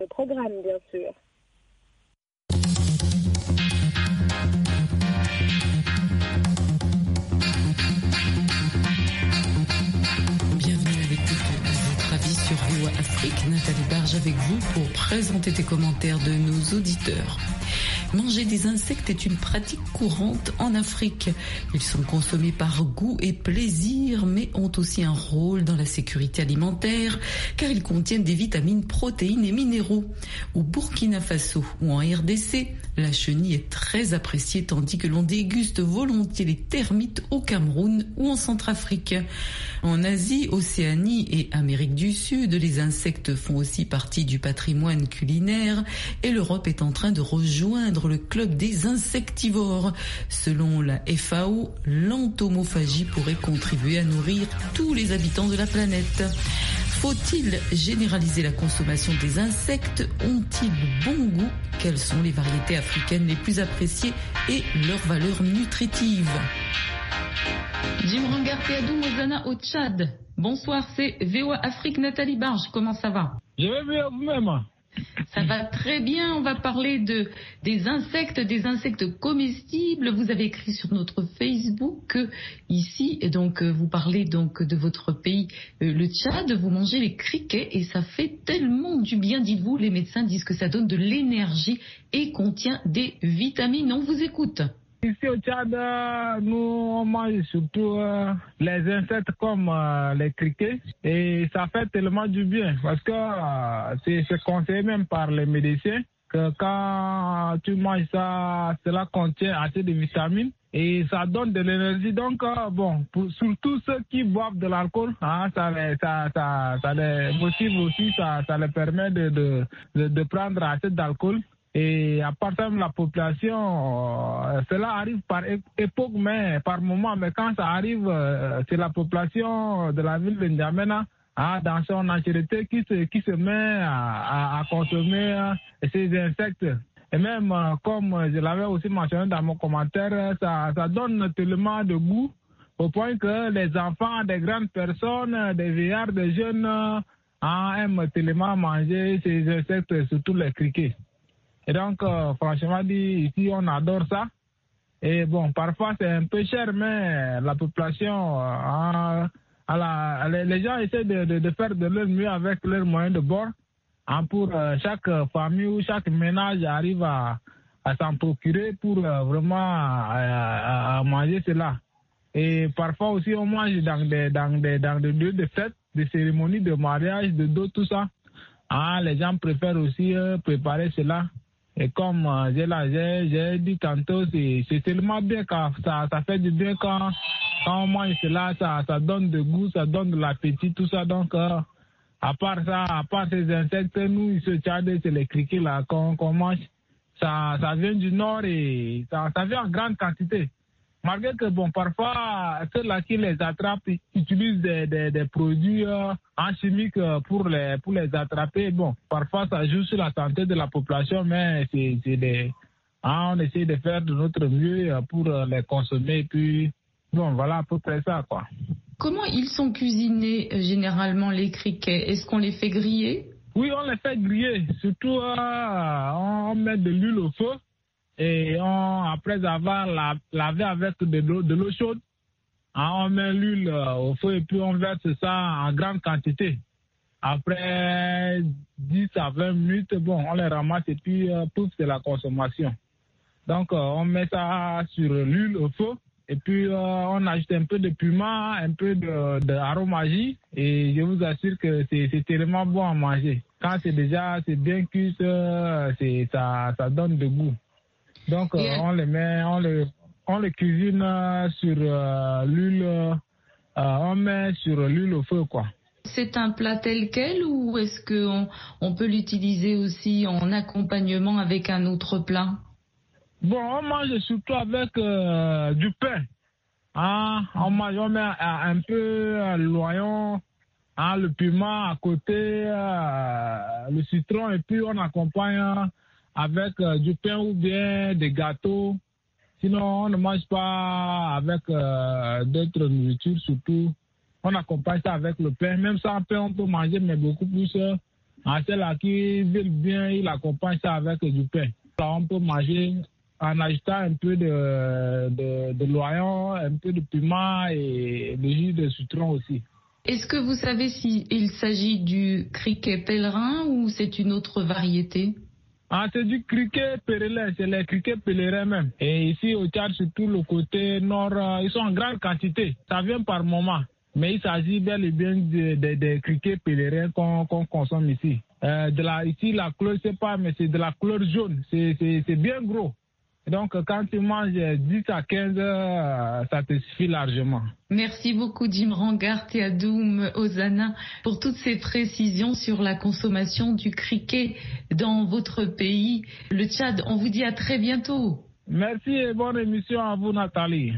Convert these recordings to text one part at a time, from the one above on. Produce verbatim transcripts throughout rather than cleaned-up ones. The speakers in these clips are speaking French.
le programme, bien sûr. Bienvenue avec tout votre avis sur V O A Afrique. Nathalie Barge avec vous pour présenter tes commentaires de nos auditeurs. Manger des insectes est une pratique courante en Afrique. Ils sont consommés par goût et plaisir, mais ont aussi un rôle dans la sécurité alimentaire, car ils contiennent des vitamines, protéines et minéraux. Au Burkina Faso ou en R D C, la chenille est très appréciée, tandis que l'on déguste volontiers les termites au Cameroun ou en Centrafrique. En Asie, Océanie et Amérique du Sud, les insectes font aussi partie du patrimoine culinaire et l'Europe est en train de rejoindre le club des insectivores. Selon la F A O, l'entomophagie pourrait contribuer à nourrir tous les habitants de la planète. Faut-il généraliser la consommation des insectes? Ont-ils bon goût? Quelles sont les variétés africaines les plus appréciées et leurs valeurs nutritives? Jim Rangarteadou Mozana au Tchad. Bonsoir, c'est V O A Afrique, Nathalie Barge. Comment ça va? Je vais bien vous-même. Ça va très bien. On va parler de des insectes, des insectes comestibles. Vous avez écrit sur notre Facebook ici, et donc vous parlez donc de votre pays, le Tchad. Vous mangez les criquets et ça fait tellement du bien. Dites-vous, les médecins disent que ça donne de l'énergie et contient des vitamines. On vous écoute. Ici au Tchad, nous on mange surtout euh, les insectes comme euh, les criquets et ça fait tellement du bien parce que euh, c'est, c'est conseillé même par les médecins que quand tu manges ça, cela contient assez de vitamines et ça donne de l'énergie. Donc euh, bon, pour, surtout ceux qui boivent de l'alcool, hein, ça, ça, ça, ça les motive aussi, ça, ça les permet de, de, de, de prendre assez d'alcool. Et à part ça, la population, euh, cela arrive par époque, mais par moment, mais quand ça arrive, euh, c'est la population de la ville de N'Djamena, hein, dans son entièreté, qui se, qui se met à, à, à consommer euh, ces insectes. Et même, euh, comme je l'avais aussi mentionné dans mon commentaire, ça, ça donne tellement de goût au point que les enfants, des grandes personnes, des vieillards, des jeunes, euh, aiment tellement manger ces insectes, surtout les criquets. Et donc, euh, franchement dit, ici, on adore ça. Et bon, parfois, c'est un peu cher, mais la population, euh, à la, les, les gens essaient de, de, de faire de leur mieux avec leurs moyens de bord. Hein, pour euh, chaque famille ou chaque ménage arrive à, à s'en procurer pour euh, vraiment à, à manger cela. Et parfois aussi, on mange dans des, dans des, dans des lieux de fête, des cérémonies de mariage, de dos, tout ça. Hein, les gens préfèrent aussi euh, préparer cela. Et comme euh, j'ai, là, j'ai, j'ai dit tantôt, c'est, c'est tellement bien quand ça, ça fait du bien quand, quand on mange cela, ça, ça donne de goût, ça donne de l'appétit, tout ça. Donc, euh, à part ça, à part ces insectes, nous, ici au Tchad, c'est les criquets là, qu'on, qu'on mange. Ça, ça vient du nord et ça, ça vient en grande quantité. Malgré que, bon, parfois, ceux-là qui les attrapent utilisent des, des, des produits euh, en chimique pour les, pour les attraper. Bon, parfois, ça joue sur la santé de la population, mais c'est, c'est des, hein, on essaie de faire de notre mieux pour les consommer. Et puis, bon, voilà à peu près ça, quoi. Comment ils sont cuisinés, généralement, les criquets? Est-ce qu'on les fait griller? Oui, on les fait griller. Surtout, euh, on met de l'huile au feu. Et on, après avoir la, lavé avec de l'eau, de l'eau chaude, hein, on met l'huile euh, au feu et puis on verse ça en grande quantité. Après dix à vingt minutes, bon, on les ramasse et puis euh, pouf, c'est la consommation. Donc, euh, on met ça sur l'huile au feu et puis euh, on ajoute un peu de piment, un peu de, de aromagie et je vous assure que c'est, c'est tellement bon à manger. Quand c'est déjà c'est bien cuit, c'est, ça, ça donne de goût. Donc, euh, on les met, on les, on les cuisine euh, sur euh, l'huile, euh, on met sur l'huile au feu, quoi. C'est un plat tel quel ou est-ce qu'on on peut l'utiliser aussi en accompagnement avec un autre plat? Bon, on mange surtout avec euh, du pain. Hein? On mange, on met un peu euh, l'oignon, hein, le piment à côté, euh, le citron et puis on accompagne avec euh, du pain ou bien des gâteaux. Sinon, on ne mange pas avec euh, d'autres nourritures, surtout. On accompagne ça avec le pain. Même sans pain, on peut manger, mais beaucoup plus euh, À ceux-là qui veulent bien, ils accompagnent ça avec du pain. Là, on peut manger en ajoutant un peu de, de, de l'oignon, un peu de piment et du jus de citron aussi. Est-ce que vous savez s'il s'agit du criquet pèlerin ou c'est une autre variété? Ah, c'est du criquet pèlerin, c'est les criquets pèlerins même. Et ici au Tchad, surtout le côté nord, ils sont en grande quantité. Ça vient par moment. Mais il s'agit bel et bien des de, de criquets pèlerins qu'on qu'on consomme ici. Euh, de la, ici, la couleur, je ne sais pas, mais c'est de la couleur jaune. C'est, c'est, c'est bien gros. Donc, quand tu manges dix à quinze, ça te suffit largement. Merci beaucoup, Jim Rangart et Adoum Ozana, pour toutes ces précisions sur la consommation du criquet dans votre pays, le Tchad. On vous dit à très bientôt. Merci et bonne émission à vous, Nathalie.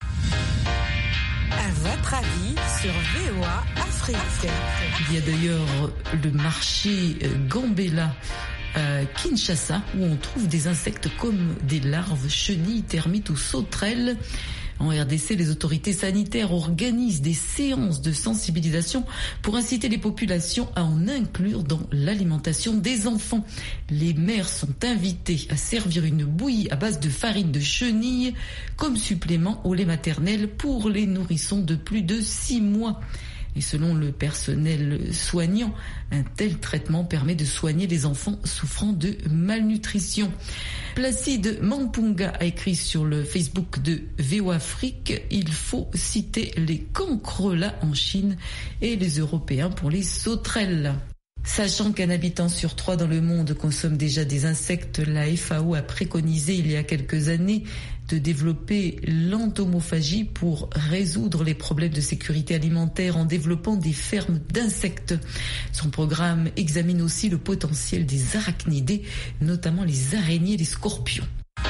À votre avis sur V O A Afrique. Il y a d'ailleurs le marché Gambela à Kinshasa où on trouve des insectes comme des larves, chenilles, termites ou sauterelles. En R D C, les autorités sanitaires organisent des séances de sensibilisation pour inciter les populations à en inclure dans l'alimentation des enfants. Les mères sont invitées à servir une bouillie à base de farine de chenille comme supplément au lait maternel pour les nourrissons de plus de six mois. Et selon le personnel soignant, un tel traitement permet de soigner les enfants souffrant de malnutrition. Placide Mampunga a écrit sur le Facebook de V O Afrique, il faut citer les cancrelats en Chine et les Européens pour les sauterelles. Sachant qu'un habitant sur trois dans le monde consomme déjà des insectes, la F A O a préconisé il y a quelques années de développer l'entomophagie pour résoudre les problèmes de sécurité alimentaire en développant des fermes d'insectes. Son programme examine aussi le potentiel des arachnidés, notamment les araignées et les scorpions.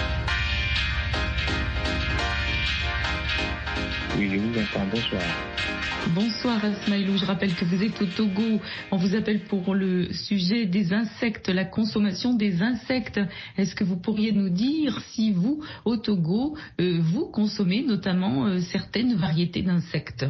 Oui, je vous entends. Bonsoir. Bonsoir Asmaïlou, je rappelle que vous êtes au Togo. On vous appelle pour le sujet des insectes, la consommation des insectes. Est-ce que vous pourriez nous dire si vous, au Togo, euh, vous consommez notamment euh, certaines variétés d'insectes?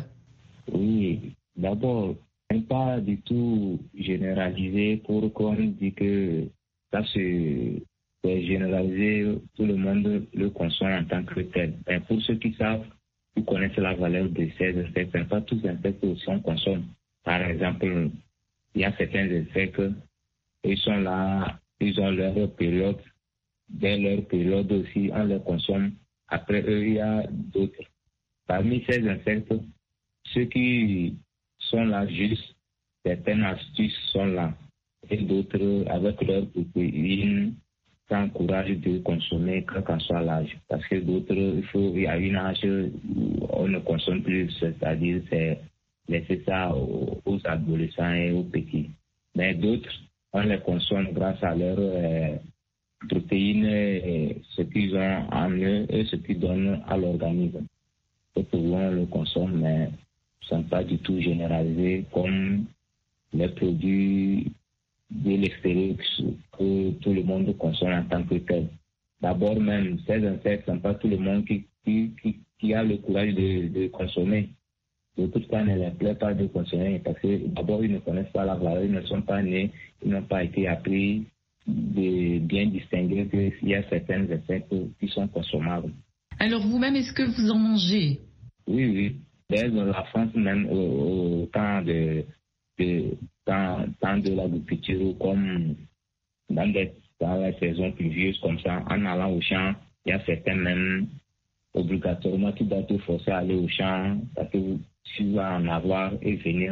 Oui, d'abord, pas du tout généralisé pour qu'on dise que ça c'est généralisé, tout le monde le consomme en tant que tel. Mais pour ceux qui savent, vous connaissez la valeur de ces insectes, mais pas tous les insectes aussi on consomme. Par exemple, il y a certains insectes, ils sont là, ils ont leur période, dès leur période aussi, on les consomme. Après eux, il y a d'autres. Parmi ces insectes, ceux qui sont là juste, certaines astuces sont là. Et d'autres, avec leur protéines, s'encouragent de consommer quel qu'en soit l'âge. Parce que d'autres, il faut, il y a une âge où on ne consomme plus, c'est-à-dire c'est laisser ça aux, aux adolescents et aux petits. Mais d'autres, on les consomme grâce à leurs euh, protéines, et ce qu'ils ont en eux et ce qu'ils donnent à l'organisme. Et pour on le consomme, mais ne sont pas du tout généralisés comme les produits de l'extérieur que tout le monde consomme en tant que tel. D'abord même, ces insectes ne sont pas tout le monde qui, qui, qui, qui a le courage de, de consommer. De tout cas, ne les plaît pas de consommer parce que d'abord, ils ne connaissent pas la valeur, ils ne sont pas nés, ils n'ont pas été appris de bien distinguer qu'il y a certains insectes qui sont consommables. Alors vous-même, est-ce que vous en mangez? Oui, oui. Dès la France même, au, au temps de... de Dans, dans de l'agriculture, comme dans, des, dans les saisons pluvieuses comme ça, en allant au champ, il y a certains même obligatoirement qui doivent te forcer à aller au champ parce que tu vas en avoir et venir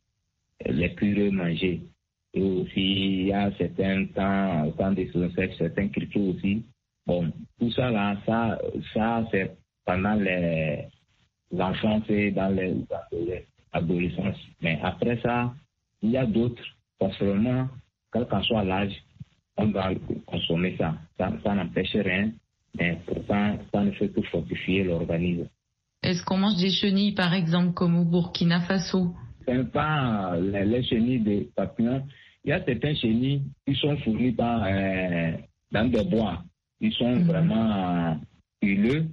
les purs manger. Et aussi, il y a certains temps, au temps des saisons sèches, certains criquets aussi. Bon, tout ça là, ça, ça c'est pendant les l'enfance et dans les, les adolescences. Mais après ça, il y a d'autres, forcément, quel qu'en soit l'âge, on doit consommer ça. Ça, ça n'empêche rien, mais pourtant, ça ne fait que fortifier l'organisme. Est-ce qu'on mange des chenilles, par exemple, comme au Burkina Faso? Ce n'est pas les, les chenilles des papillons. Il y a certains chenilles qui sont fournis par, euh, dans des bois. Ils sont mmh. vraiment euh, huileux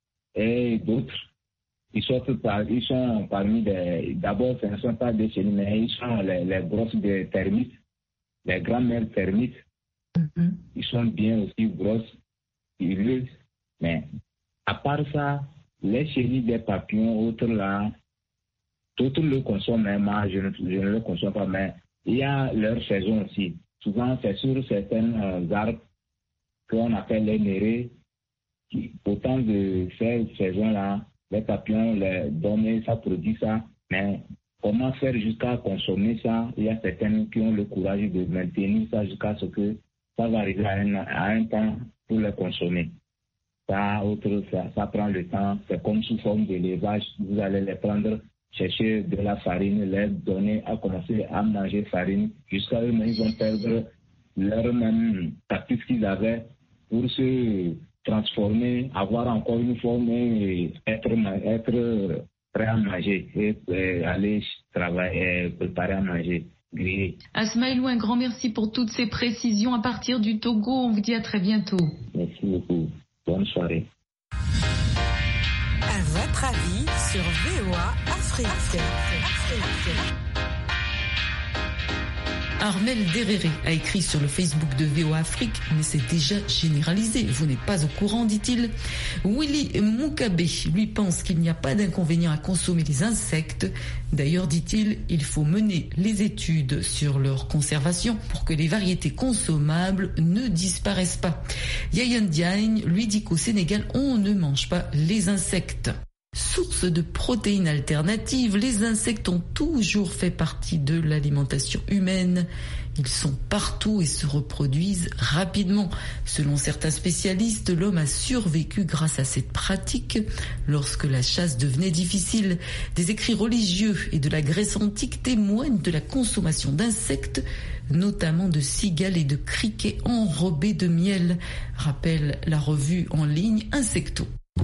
et d'autres. Ils sont, par, ils sont parmi des... D'abord, ce ne sont pas des chenilles, mais ils sont les, les brosses de termites. les grands-mères termites, mm-hmm. ils sont bien aussi grosses, pileuses, mais à part ça, les chenilles des papillons, autres là, d'autres le consomment, mais moi je ne, je ne le consomme pas, mais il y a leur saison aussi. Souvent, c'est sur certains euh, arbres qu'on appelle les nérés, qui, autant de ces saisons-là, les papillons les donnent, ça produit ça, mais comment faire jusqu'à consommer ça? Il y a certains qui ont le courage de maintenir ça jusqu'à ce que ça va arriver à un, à un temps pour les consommer. Ça, autre, ça, ça prend le temps. C'est comme sous forme d'élevage. Vous allez les prendre, chercher de la farine, les donner à commencer à manger farine. Jusqu'à eux-mêmes, ils vont perdre leur même tactique qu'ils avaient pour se transformer, avoir encore une forme et être, être prêt à manger et, et aller travailler, et préparer à manger. Grillé. Asmaïlou, un grand merci pour toutes ces précisions à partir du Togo. On vous dit à très bientôt. Merci beaucoup. Bonne soirée. À votre avis sur V O A Afrique. Afrique. Armel Derere a écrit sur le Facebook de V O A Afrique, mais c'est déjà généralisé. Vous n'êtes pas au courant, dit-il. Willy Moukabe, lui, pense qu'il n'y a pas d'inconvénient à consommer les insectes. D'ailleurs, dit-il, il faut mener les études sur leur conservation pour que les variétés consommables ne disparaissent pas. Yayan Diagne, lui, dit qu'au Sénégal, on ne mange pas les insectes. Source de protéines alternatives, les insectes ont toujours fait partie de l'alimentation humaine. Ils sont partout et se reproduisent rapidement. Selon certains spécialistes, l'homme a survécu grâce à cette pratique lorsque la chasse devenait difficile. Des écrits religieux et de la Grèce antique témoignent de la consommation d'insectes, notamment de cigales et de criquets enrobés de miel, rappelle la revue en ligne Insecto.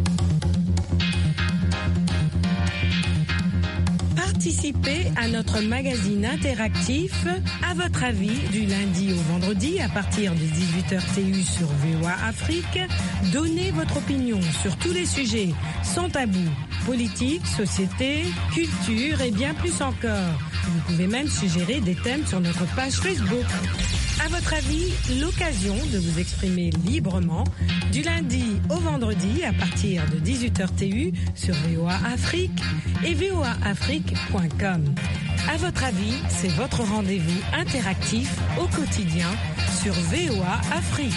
Participez à notre magazine interactif À votre avis du lundi au vendredi à partir de dix-huit heures T U sur V O A Afrique. Donnez votre opinion sur tous les sujets sans tabou, politique, société, culture et bien plus encore. Vous pouvez même suggérer des thèmes sur notre page Facebook. À votre avis, l'occasion de vous exprimer librement du lundi au vendredi à partir de dix-huit heures T U sur V O A Afrique et V O A Afrique point com. À votre avis, c'est votre rendez-vous interactif au quotidien sur V O A Afrique.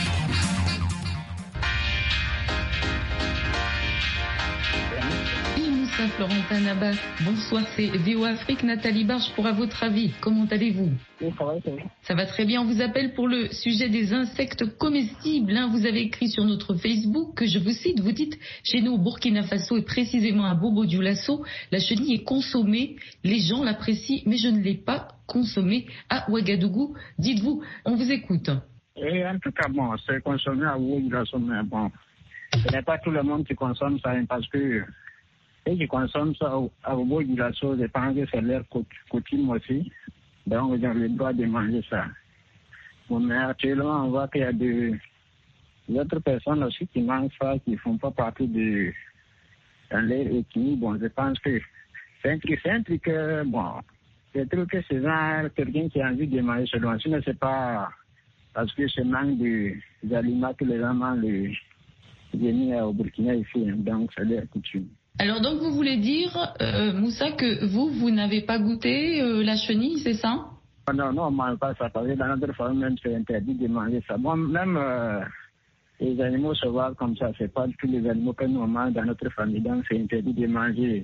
Florentin Nabas, bonsoir, c'est V O A Afrique, Nathalie Barge pour À votre avis. Comment allez-vous? Oui, ça va, ça va. Ça va très bien, on vous appelle pour le sujet des insectes comestibles. Hein. Vous avez écrit sur notre Facebook que, je vous cite, vous dites, chez nous au Burkina Faso et précisément à Bobo-Dioulasso, la chenille est consommée, les gens l'apprécient, mais je ne l'ai pas consommée à Ouagadougou. Dites-vous, on vous écoute. Et en tout cas, bon, c'est consommé à Bobo-Dioulasso, mais bon, ce n'est pas tout le monde qui consomme ça, parce que et qui consomment ça à Bobo-Dioulasso, je pense que c'est leur coutume aussi. Donc, ils ont le droit de manger ça. Bon, mais actuellement, on voit qu'il y a de, d'autres personnes aussi qui mangent ça, qui ne font pas partie de dans leur ethnie. Bon, je pense que c'est un truc, c'est un truc, euh, bon, c'est un truc que c'est genre quelqu'un qui a envie de manger selon. Sinon, c'est pas parce que c'est manque de, d'aliments que les gens mangent les, les au Burkina ici. Donc, c'est leur coutume. Alors donc vous voulez dire, euh, Moussa, que vous, vous n'avez pas goûté euh, la chenille, c'est ça? Non, non, on ne mange pas ça, parce que dans notre famille, même c'est interdit de manger ça. Bon, même euh, les animaux sauvages comme ça, c'est pas tous les animaux que nous mange dans notre famille, donc c'est interdit de manger.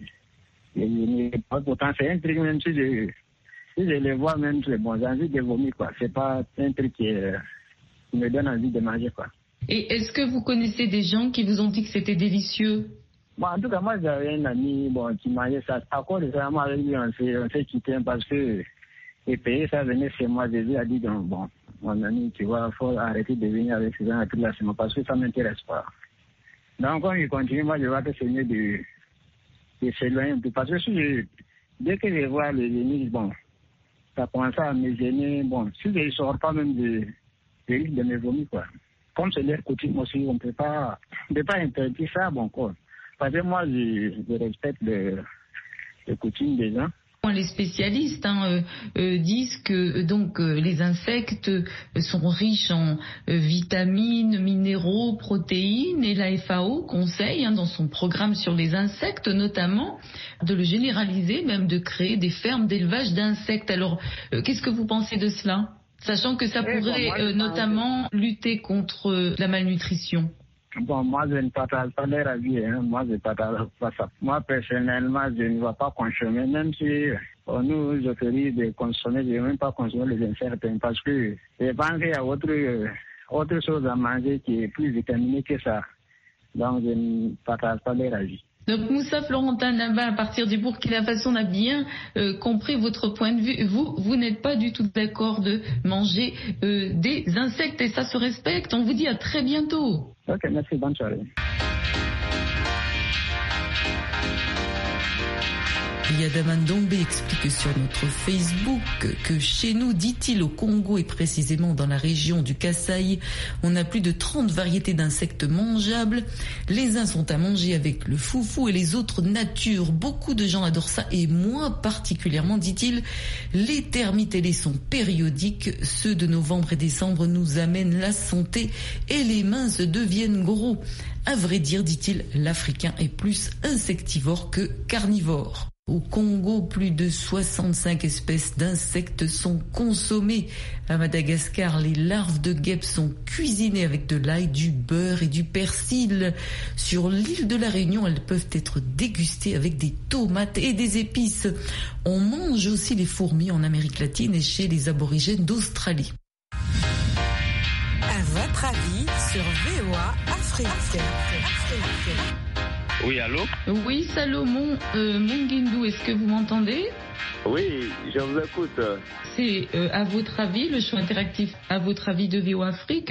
Et, et, pourtant, c'est un truc, même si je, si je les vois, même, c'est bon, j'ai envie de vomir, quoi. C'est pas un truc qui, euh, qui me donne envie de manger, quoi. Et est-ce que vous connaissez des gens qui vous ont dit que c'était délicieux? Bon, en tout cas, moi, j'avais un ami bon, qui mangeait ça. À cause de ça, moi, avec lui, on s'est, on s'est quitté parce que et payer ça venait chez moi. Je lui ai dit, donc, bon, mon ami, tu vois, il faut arrêter de venir avec ces gens toute la semaine parce que ça ne m'intéresse pas. Donc, quand il continue, moi, je vois que c'est mieux de, de s'éloigner un peu. Parce que si je, dès que je vois les ennemis, bon, ça commence à me gêner. Bon, si je ne sors pas même de, de risque de me vomir, quoi. Comme c'est leur coutume aussi, on ne peut pas, on peut pas interdire ça, bon, quoi. Parce que moi, je, je respecte les, les coutumes des gens. Les spécialistes hein, euh, euh, disent que donc euh, les insectes euh, sont riches en euh, vitamines, minéraux, protéines, et la F A O conseille hein, dans son programme sur les insectes notamment de le généraliser, même de créer des fermes d'élevage d'insectes. Alors euh, qu'est-ce que vous pensez de cela, sachant que ça pourrait euh, notamment lutter contre euh, la malnutrition? Bon, moi, je ne partage pas leur avis. Hein. Moi, je ne partage pas ça. Moi, personnellement, je ne vais pas consommer, même si on nous autorise de consommer, je ne vais même pas consommer les insectes parce que je pense qu'il y a autre, euh, autre chose à manger qui est plus vitaminée que ça. Donc, je ne partage pas leur avis. Donc Moussa Florentin Naba, à partir du Burkina Faso, on a bien euh, compris votre point de vue. Vous, vous n'êtes pas du tout d'accord de manger euh, des insectes et ça se respecte. On vous dit à très bientôt. Ok, merci, bonne soirée. Yadaman Dombe explique sur notre Facebook que chez nous, dit-il, au Congo et précisément dans la région du Kasaï, on a plus de trente variétés d'insectes mangeables. Les uns sont à manger avec le foufou et les autres nature. Beaucoup de gens adorent ça et moi particulièrement, dit-il. Les termites et les sons périodiques, ceux de novembre et décembre, nous amènent la santé et les minces deviennent gros. À vrai dire, dit-il, l'Africain est plus insectivore que carnivore. Au Congo, plus de soixante-cinq espèces d'insectes sont consommées. À Madagascar, les larves de guêpes sont cuisinées avec de l'ail, du beurre et du persil. Sur l'île de la Réunion, elles peuvent être dégustées avec des tomates et des épices. On mange aussi les fourmis en Amérique latine et chez les aborigènes d'Australie. À votre avis sur V O A Afrique. Afrique. Oui, allô? Oui, Salomon euh, Mungindu, est-ce que vous m'entendez? Oui, je vous écoute. C'est euh, à votre avis, le show interactif à votre avis de V O A Afrique.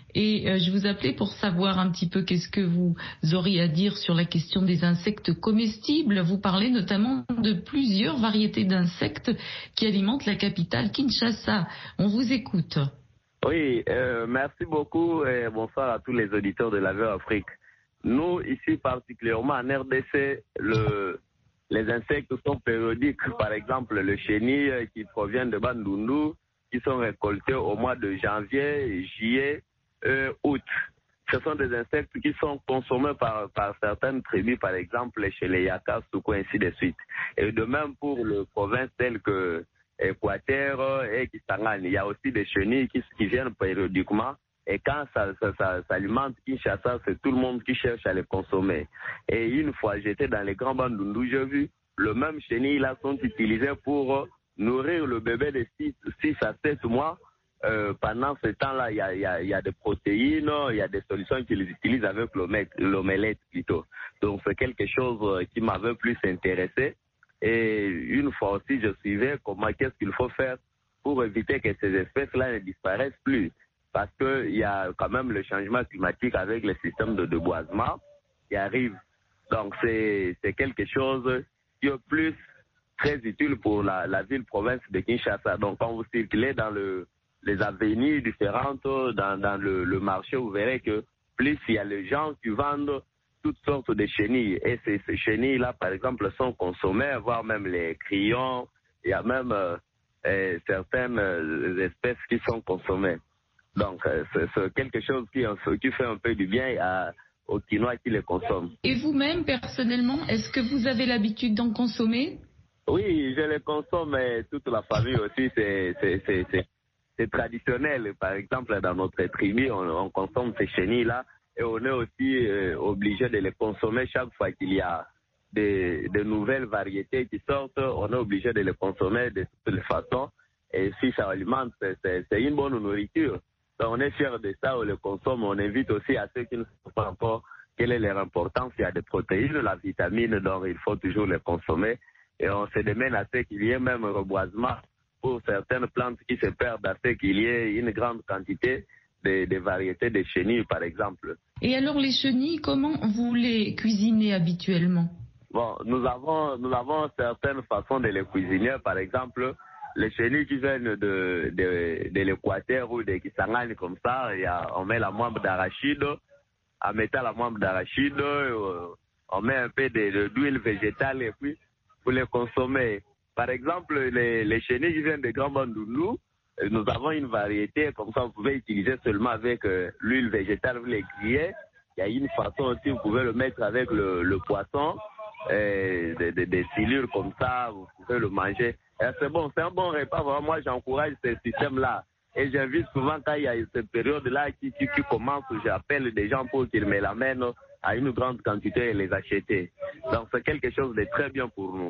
Et euh, je vous appelais pour savoir un petit peu qu'est-ce que vous auriez à dire sur la question des insectes comestibles. Vous parlez notamment de plusieurs variétés d'insectes qui alimentent la capitale Kinshasa. On vous écoute. Oui, euh, merci beaucoup et bonsoir à tous les auditeurs de la V O A Afrique. Nous, ici particulièrement en R D C, le, les insectes sont périodiques. Par exemple, le chenille qui provient de Bandundu, qui sont récoltés au mois de janvier, juillet, euh, août. Ce sont des insectes qui sont consommés par, par certaines tribus, par exemple chez les Yakas, Soukou, ainsi de suite. Et de même pour les provinces telles que Équateur et Kisangani. Il y a aussi des chenilles qui, qui viennent périodiquement. Et quand ça, ça, ça, ça alimente Kinshasa, c'est tout le monde qui cherche à les consommer. Et une fois, j'étais dans les grands Bandundu, j'ai vu le même chenille là sont utilisés pour nourrir le bébé de six à sept mois. Euh, pendant ce temps-là, il y a, y, a, y a des protéines, il y a des solutions qu'ils utilisent avec l'omelette plutôt. Donc c'est quelque chose qui m'avait plus intéressé. Et une fois aussi, je suivais comment qu'est-ce qu'il faut faire pour éviter que ces espèces-là ne disparaissent plus. Parce qu'il y a quand même le changement climatique avec le système de déboisement qui arrive. Donc c'est quelque chose qui est plus très utile pour la, la ville-province de Kinshasa. Donc quand vous circulez dans le, les avenues différentes, dans, dans le, le marché, vous verrez que plus il y a les gens qui vendent toutes sortes de chenilles. Et ces, ces chenilles-là, par exemple, sont consommées, voire même les crayons. Il y a même euh, euh, certaines euh, espèces qui sont consommées. Donc, euh, c'est quelque chose qui, qui fait un peu du bien à, aux Quinois qui les consomment. Et vous-même, personnellement, est-ce que vous avez l'habitude d'en consommer? Oui, je les consomme, mais toute la famille aussi, c'est traditionnel. Par exemple, dans notre tribu, on, on consomme ces chenilles-là et on est aussi euh, obligé de les consommer chaque fois qu'il y a des, des nouvelles variétés qui sortent. On est obligé de les consommer de toutes les façons. Et si ça alimente, c'est une bonne nourriture. Donc on est fiers de ça, on le consomme. On invite aussi à ceux qui ne savent pas encore quelle est leur importance. Il y a des protéines, la vitamine, donc il faut toujours les consommer. Et on se demande à ce qu'il y ait même un reboisement pour certaines plantes qui se perdent, à ce qu'il y ait une grande quantité de, de variétés de chenilles, par exemple. Et alors les chenilles, comment vous les cuisinez habituellement? Bon, nous avons, nous avons certaines façons de les cuisiner. Par exemple, les chenilles qui viennent de, de, de l'Équateur ou de Kisangani comme ça, il y a, on met la moelle d'arachide. En mettant la moelle d'arachide, on met un peu d'huile végétale et puis pour les consommer. Par exemple, les, les chenilles qui viennent de Grand Bandundu, nous avons une variété, comme ça vous pouvez utiliser seulement avec euh, l'huile végétale, vous les grillez. Il y a une façon aussi, vous pouvez le mettre avec le, le poisson, euh, des, des, des silures comme ça, vous pouvez le manger. Et c'est bon, c'est un bon repas. Vraiment, moi, j'encourage ce système-là. Et j'invite souvent, quand il y a cette période-là qui, qui, qui commence, j'appelle des gens pour qu'ils me l'amènent à une grande quantité et les acheter. Donc, c'est quelque chose de très bien pour nous.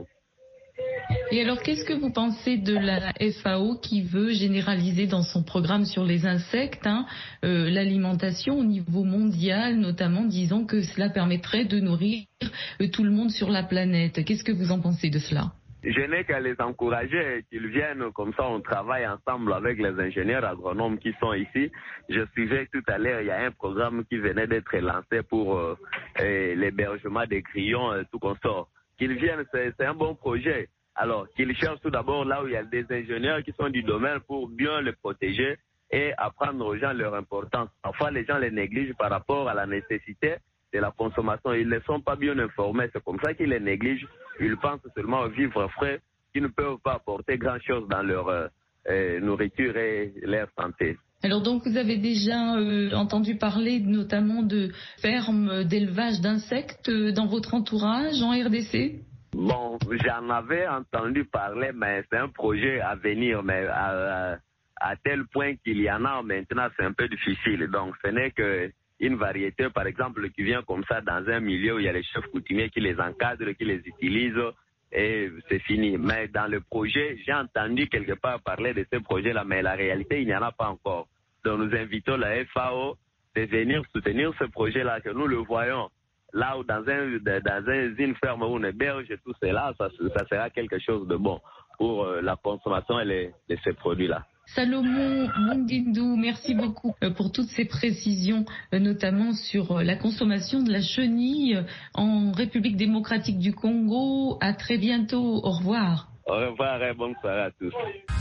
Et alors, qu'est-ce que vous pensez de la F A O qui veut généraliser dans son programme sur les insectes hein, euh, l'alimentation au niveau mondial, notamment disant que cela permettrait de nourrir euh, tout le monde sur la planète. Qu'est-ce que vous en pensez de cela? Je n'ai qu'à les encourager, qu'ils viennent, comme ça on travaille ensemble avec les ingénieurs agronomes qui sont ici. Je suivais tout à l'heure, il y a un programme qui venait d'être lancé pour euh, l'hébergement des grillons, euh, tout consort. Qu'ils viennent, c'est, c'est un bon projet. Alors, qu'ils cherchent tout d'abord là où il y a des ingénieurs qui sont du domaine pour bien les protéger et apprendre aux gens leur importance. Parfois, les gens les négligent par rapport à la nécessité de la consommation. Ils ne sont pas bien informés. C'est comme ça qu'ils les négligent. Ils pensent seulement au vivre frais, qui ne peuvent pas apporter grand-chose dans leur euh, euh, nourriture et leur santé. Alors donc vous avez déjà euh, entendu parler notamment de fermes d'élevage d'insectes dans votre entourage en R D C? Bon, j'en avais entendu parler, mais c'est un projet à venir, mais à, à, à tel point qu'il y en a maintenant, c'est un peu difficile. Donc ce n'est qu'une variété, par exemple, qui vient comme ça dans un milieu où il y a les chefs coutumiers qui les encadrent, qui les utilisent, et c'est fini. Mais dans le projet, j'ai entendu quelque part parler de ce projet-là, mais la réalité, il n'y en a pas encore. Donc nous invitons la F A O de venir soutenir ce projet-là, que nous le voyons. Là où dans, un, dans un, une ferme où on héberge tout cela, ça, ça sera quelque chose de bon pour euh, la consommation et les, de ces produits-là. Salomon Mungindou, merci beaucoup pour toutes ces précisions, notamment sur la consommation de la chenille en République démocratique du Congo. À très bientôt. Au revoir. Au revoir et bonne soirée à tous.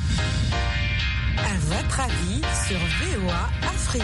À votre avis sur V O A Afrique.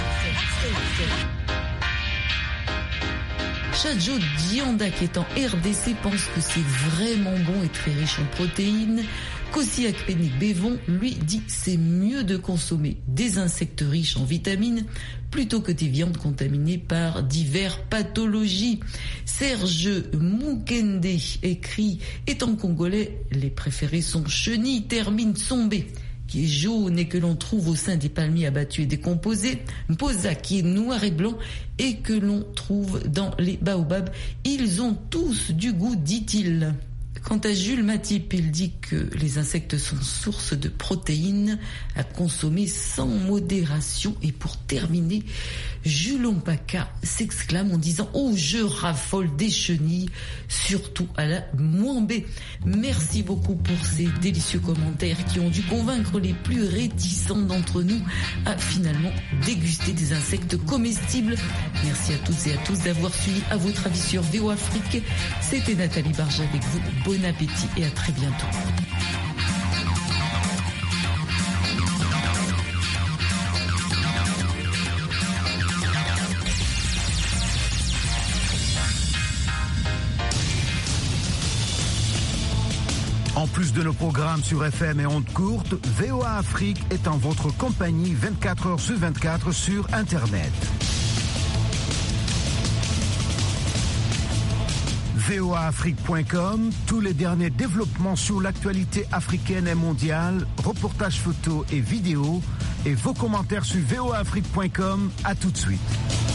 Chadjo Dianda, qui est en R D C, pense que c'est vraiment bon et très riche en protéines. Kossi Akpenik Bevon, lui, dit c'est mieux de consommer des insectes riches en vitamines plutôt que des viandes contaminées par diverses pathologies. Serge Moukende écrit, étant congolais, les préférés sont chenilles, termine sombé, qui est jaune et que l'on trouve au sein des palmiers abattus et décomposés, Mposa qui est noir et blanc et que l'on trouve dans les baobabs. Ils ont tous du goût, dit-il. Quant à Jules Matip, il dit que les insectes sont source de protéines à consommer sans modération. Et pour terminer, Jules Ompaka s'exclame en disant « Oh, je raffole des chenilles, surtout à la Mwambé ». Merci beaucoup pour ces délicieux commentaires qui ont dû convaincre les plus réticents d'entre nous à finalement déguster des insectes comestibles. Merci à toutes et à tous d'avoir suivi À votre avis sur V O Afrique. C'était Nathalie Barge avec vous. Bon appétit et à très bientôt. En plus de nos programmes sur F M et ondes courtes, V O A Afrique est en votre compagnie vingt-quatre heures sur vingt-quatre sur Internet. V O A Afrique point com, tous les derniers développements sur l'actualité africaine et mondiale, reportages photos et vidéos, et vos commentaires sur V O A Afrique point com. À tout de suite.